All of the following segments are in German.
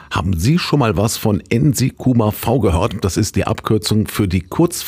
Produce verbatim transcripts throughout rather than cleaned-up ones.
Haben Sie schon mal was von N S I Q M A V gehört? Das ist die Abkürzung für die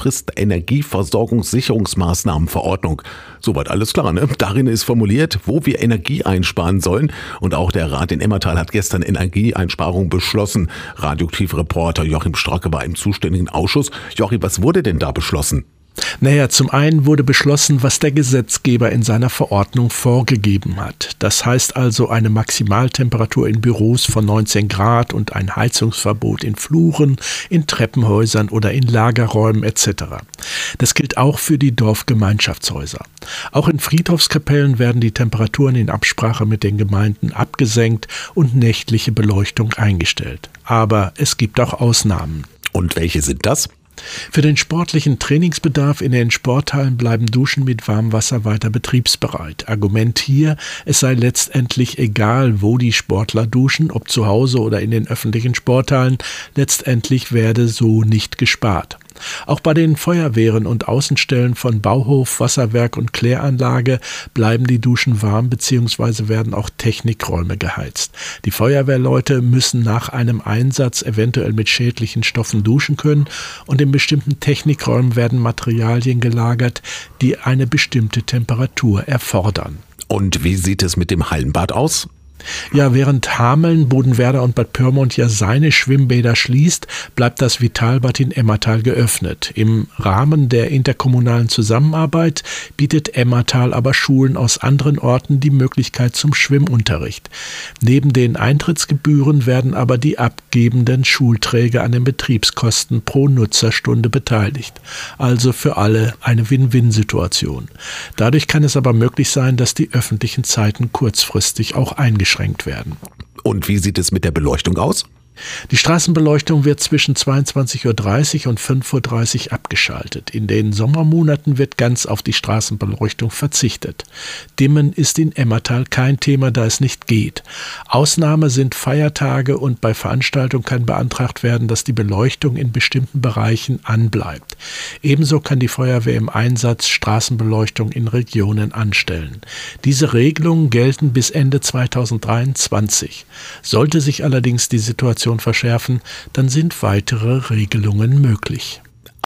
Kurzfrist-Energieversorgungssicherungsmaßnahmenverordnung. Soweit alles klar, ne? Darin ist formuliert, wo wir Energie einsparen sollen. Und auch der Rat in Emmertal hat gestern Energieeinsparung beschlossen. Radioaktiv-Reporter Joachim Stracke war im zuständigen Ausschuss. Joachim, was wurde denn da beschlossen? Naja, zum einen wurde beschlossen, was der Gesetzgeber in seiner Verordnung vorgegeben hat. Das heißt also eine Maximaltemperatur in Büros von neunzehn Grad und ein Heizungsverbot in Fluren, in Treppenhäusern oder in Lagerräumen et cetera. Das gilt auch für die Dorfgemeinschaftshäuser. Auch in Friedhofskapellen werden die Temperaturen in Absprache mit den Gemeinden abgesenkt und nächtliche Beleuchtung eingestellt. Aber es gibt auch Ausnahmen. Und welche sind das? Für den sportlichen Trainingsbedarf in den Sporthallen bleiben Duschen mit Warmwasser weiter betriebsbereit. Argument hier, es sei letztendlich egal, wo die Sportler duschen, ob zu Hause oder in den öffentlichen Sporthallen, letztendlich werde so nicht gespart. Auch bei den Feuerwehren und Außenstellen von Bauhof, Wasserwerk und Kläranlage bleiben die Duschen warm bzw. werden auch Technikräume geheizt. Die Feuerwehrleute müssen nach einem Einsatz eventuell mit schädlichen Stoffen duschen können und in bestimmten Technikräumen werden Materialien gelagert, die eine bestimmte Temperatur erfordern. Und wie sieht es mit dem Hallenbad aus? Ja, während Hameln, Bodenwerder und Bad Pyrmont ja seine Schwimmbäder schließt, bleibt das Vitalbad in Emmertal geöffnet. Im Rahmen der interkommunalen Zusammenarbeit bietet Emmertal aber Schulen aus anderen Orten die Möglichkeit zum Schwimmunterricht. Neben den Eintrittsgebühren werden aber die abgebenden Schulträger an den Betriebskosten pro Nutzerstunde beteiligt. Also für alle eine Win-Win-Situation. Dadurch kann es aber möglich sein, dass die öffentlichen Zeiten kurzfristig auch eingeschränkt werden. Und wie sieht es mit der Beleuchtung aus? Die Straßenbeleuchtung wird zwischen zweiundzwanzig Uhr dreißig und fünf Uhr dreißig abgeschaltet. In den Sommermonaten wird ganz auf die Straßenbeleuchtung verzichtet. Dimmen ist in Emmertal kein Thema, da es nicht geht. Ausnahme sind Feiertage und bei Veranstaltungen kann beantragt werden, dass die Beleuchtung in bestimmten Bereichen anbleibt. Ebenso kann die Feuerwehr im Einsatz Straßenbeleuchtung in Regionen anstellen. Diese Regelungen gelten bis Ende zweitausenddreiundzwanzig. Sollte sich allerdings die Situation verschärfen, dann sind weitere Regelungen möglich.